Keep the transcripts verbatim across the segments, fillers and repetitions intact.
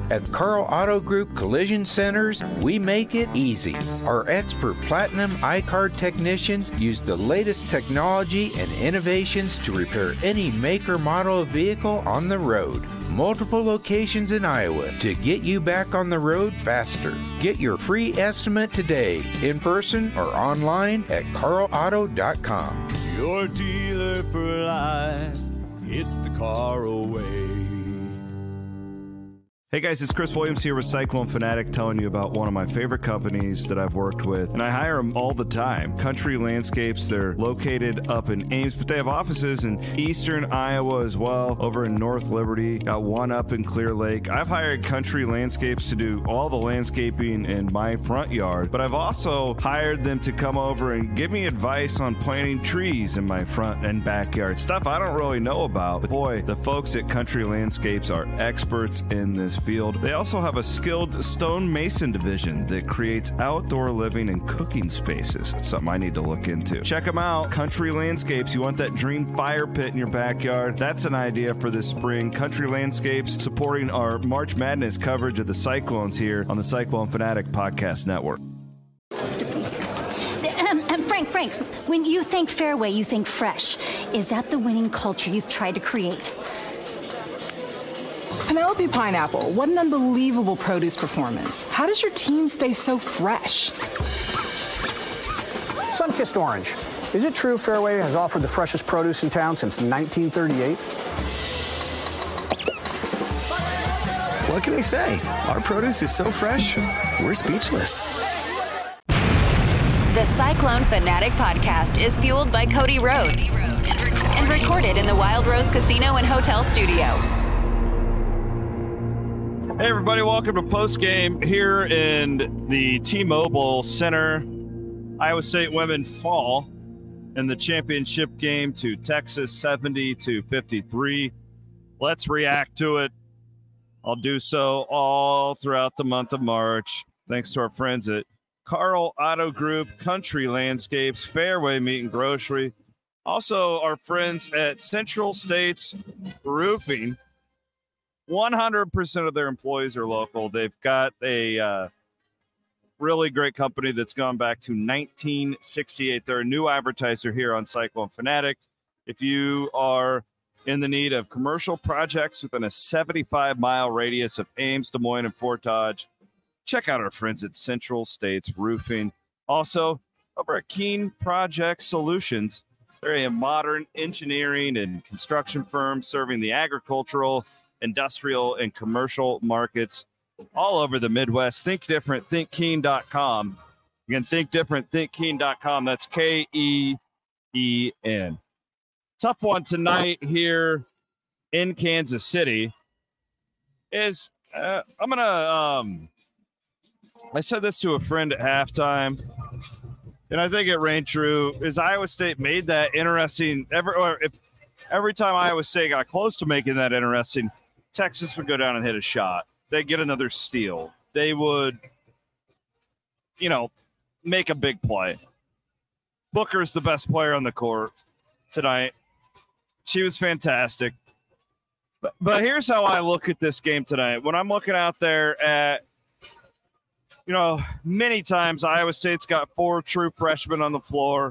At Carl Auto Group Collision Centers, we make it easy. Our expert Platinum iCard technicians use the latest technology and innovations to repair any make or model of vehicle on the road. Multiple locations in Iowa to get you back on the road faster. Get your free estimate today, in person or online at carl auto dot com. Your dealer for life, it's the Carl way. Hey guys, it's Chris Williams here with Cyclone Fanatic telling you about one of my favorite companies that I've worked with, and I hire them all the time. Country Landscapes. They're located up in Ames, but they have offices in eastern Iowa as well, over in North Liberty, got one up in Clear Lake. I've hired Country Landscapes to do all the landscaping in my front yard, but I've also hired them to come over and give me advice on planting trees in my front and backyard. Stuff I don't really know about, but boy, the folks at Country Landscapes are experts in this field. They also have a skilled stone mason division that creates outdoor living and cooking spaces. It's something I need to look into. Check them out. Country Landscapes. You want that dream fire pit in your backyard? That's an idea for this spring. Country Landscapes supporting our March Madness coverage of the Cyclones here on the Cyclone Fanatic Podcast Network. Um, um, Frank, Frank, when you think Fairway, you think fresh. Is that the winning culture you've tried to create? Penelope Pineapple, what an unbelievable produce performance. How does your team stay so fresh? Sunkissed Orange. Is it true Fairway has offered the freshest produce in town since nineteen thirty-eight? What can I say? Our produce is so fresh, we're speechless. The Cyclone Fanatic Podcast is fueled by Cody Road and recorded in the Wild Rose Casino and Hotel Studio. Hey everybody, welcome to Postgame here in the T-Mobile Center. Iowa State women fall in the championship game to Texas seventy to fifty-three. Let's react to it. I'll do so all throughout the month of March. Thanks to our friends at Carl Auto Group, Country Landscapes, Fairway Meat and Grocery. Also our friends at Central States Roofing. one hundred percent of their employees are local. They've got a uh, really great company that's gone back to nineteen sixty-eight. They're a new advertiser here on Cyclone Fanatic. If you are in the need of commercial projects within a seventy-five mile radius of Ames, Des Moines, and Fort Dodge, check out our friends at Central States Roofing. Also, over at Keene Project Solutions, they're a modern engineering and construction firm serving the agricultural, industrial, and commercial markets all over the Midwest. Think different, think keen dot com. Again, think different, think keen dot com. That's K E E N. Tough one tonight here in Kansas City is uh, I'm going to, um, I said this to a friend at halftime, and I think it rang true, is Iowa State made that interesting. Every, or if, every time Iowa State got close to making that interesting, Texas would go down and hit a shot. They'd get another steal. They would, you know, make a big play. Booker's the best player on the court tonight. She was fantastic. But, but here's how I look at this game tonight. When I'm looking out there at, you know, many times Iowa State's got four true freshmen on the floor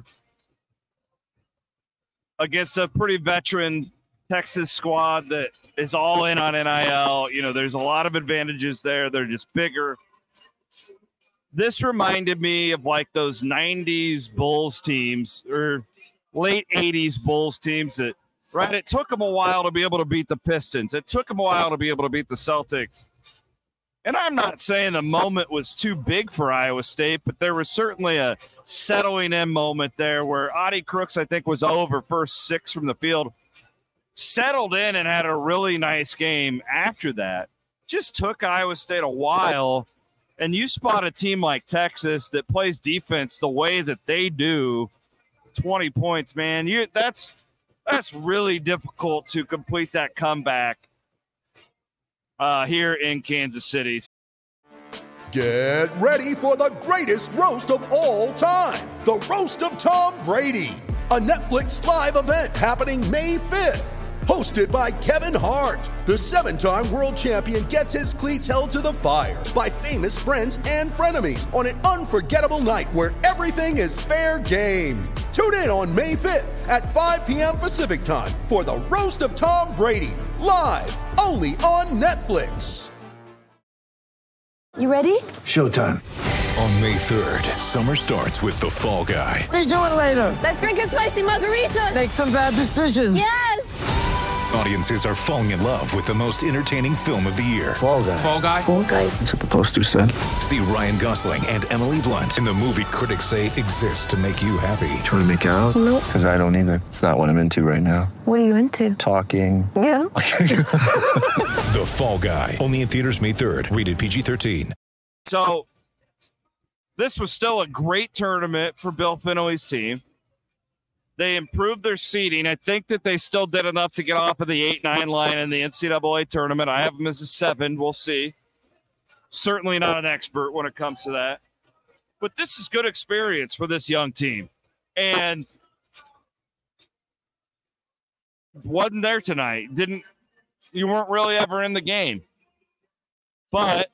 against a pretty veteran Texas squad that is all in on N I L. You know, there's a lot of advantages there. They're just bigger. This reminded me of like those nineties Bulls teams or late eighties Bulls teams that, right, it took them a while to be able to beat the Pistons. It took them a while to be able to beat the Celtics. And I'm not saying the moment was too big for Iowa State, but there was certainly a settling in moment there where Audie Crooks, I think, was over first six from the field, settled in and had a really nice game after that. Just took Iowa State a while. And you spot a team like Texas that plays defense the way that they do, twenty points, man. You that's that's really difficult to complete that comeback uh, here in Kansas City. Get ready for the greatest roast of all time, the Roast of Tom Brady, a Netflix live event happening May fifth. hosted by Kevin Hart. The seven-time world champion gets his cleats held to the fire by famous friends and frenemies on an unforgettable night where everything is fair game. Tune in on May fifth at five p.m. Pacific time for the Roast of Tom Brady, live only on Netflix. You ready? Showtime. On May third, summer starts with The Fall Guy. Let's do it later. Let's drink a spicy margarita. Make some bad decisions. Yes. Audiences are falling in love with the most entertaining film of the year. Fall Guy. Fall Guy. Fall Guy. That's what the poster said. See Ryan Gosling and Emily Blunt in the movie critics say exists to make you happy. Trying to make it out? Nope. Because I don't either. It's not what I'm into right now. What are you into? Talking. Yeah. The Fall Guy. Only in theaters May third. Rated P G thirteen. So this was still a great tournament for Bill Finley's team. They improved their seeding. I think that they still did enough to get off of the eight nine line in the N C double A tournament. I have them as a seven. We'll see. Certainly not an expert when it comes to that. But this is good experience for this young team. And wasn't there tonight. Didn't you weren't really ever in the game. But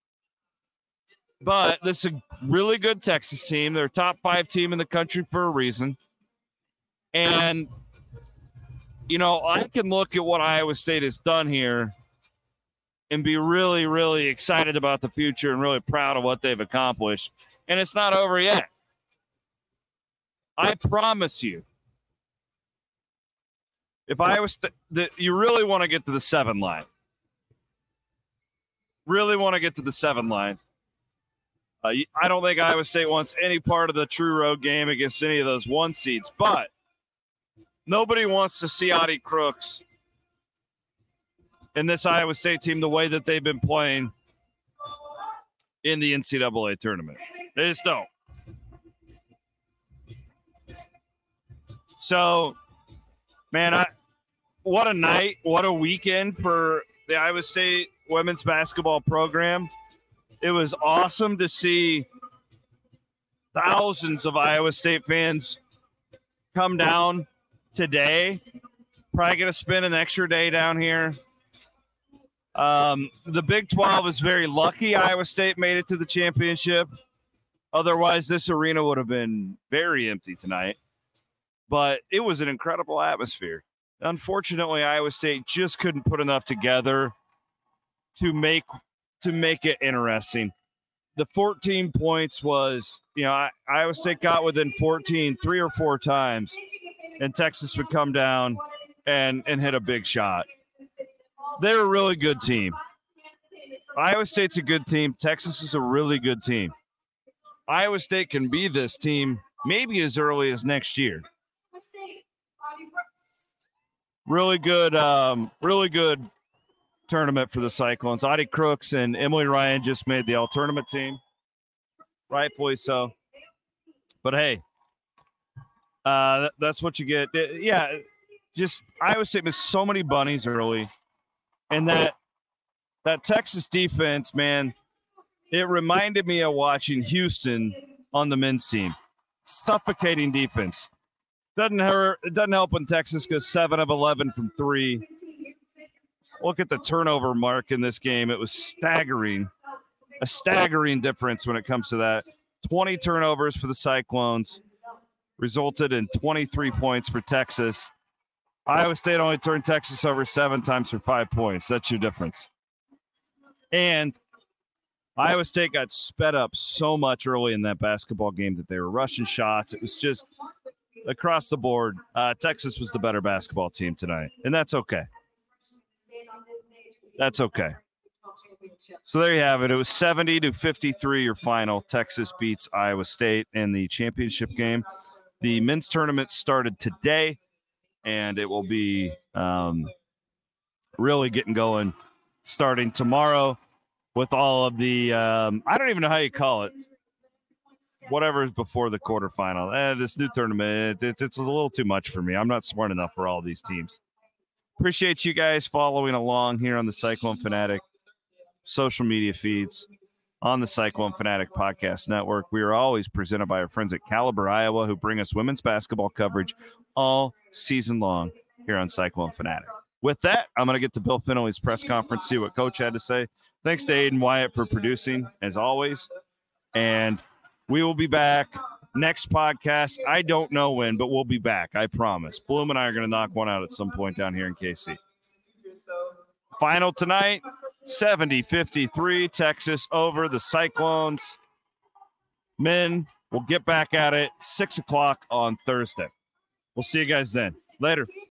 But this is a really good Texas team. They're a top five team in the country for a reason. And, you know, I can look at what Iowa State has done here and be really, really excited about the future and really proud of what they've accomplished. And it's not over yet. I promise you, if Iowa State, that you really want to get to the seven line, really want to get to the seven line. Uh, I don't think Iowa State wants any part of the true road game against any of those one seeds, but nobody wants to see Adi Crooks in this Iowa State team the way that they've been playing in the N C double A tournament. They just don't. So, man, I, what a night, what a weekend for the Iowa State women's basketball program. It was awesome to see thousands of Iowa State fans come down today. Probably going to spend an extra day down here. Um, the Big twelve is very lucky Iowa State made it to the championship. Otherwise, this arena would have been very empty tonight. But it was an incredible atmosphere. Unfortunately, Iowa State just couldn't put enough together to make to make it interesting. The fourteen points was, you know, Iowa State got within fourteen three or four times, and Texas would come down and, and hit a big shot. They're a really good team. Iowa State's a good team. Texas is a really good team. Iowa State can be this team maybe as early as next year. Really good, um, really good tournament for the Cyclones. Adi Crooks and Emily Ryan just made the all-tournament team. Rightfully so. But, hey, uh, that's what you get. Yeah, just Iowa State missed so many bunnies early. And that that Texas defense, man, it reminded me of watching Houston on the men's team. Suffocating defense. Doesn't hurt. It doesn't help when Texas goes seven of eleven from three. Look at the turnover mark in this game. It was staggering. A staggering difference when it comes to that. twenty turnovers for the Cyclones resulted in twenty-three points for Texas. Iowa State only turned Texas over seven times for five points. That's your difference. And Iowa State got sped up so much early in that basketball game that they were rushing shots. It was just across the board. Uh, Texas was the better basketball team tonight, and that's okay. That's okay. So there you have it. It was seventy to fifty-three, your final. Texas beats Iowa State in the championship game. The men's tournament started today, and it will be um, really getting going starting tomorrow with all of the um, – I don't even know how you call it. Whatever is before the quarterfinal. Eh, this new tournament, it, it's a little too much for me. I'm not smart enough for all these teams. Appreciate you guys following along here on the Cyclone Fanatic social media feeds on the Cyclone Fanatic Podcast Network. We are always presented by our friends at Caliber, Iowa, who bring us women's basketball coverage all season long here on Cyclone Fanatic. with that, I'm going to get to Bill Finley's press conference, see what Coach had to say. Thanks to Aiden Wyatt for producing, as always. And we will be back next podcast. I don't know when, but we'll be back. I promise. Bloom and I are going to knock one out at some point down here in K C. Final tonight, seventy fifty-three, Texas over the Cyclones. Men, we'll get back at it six o'clock on Thursday. We'll see you guys then. Later.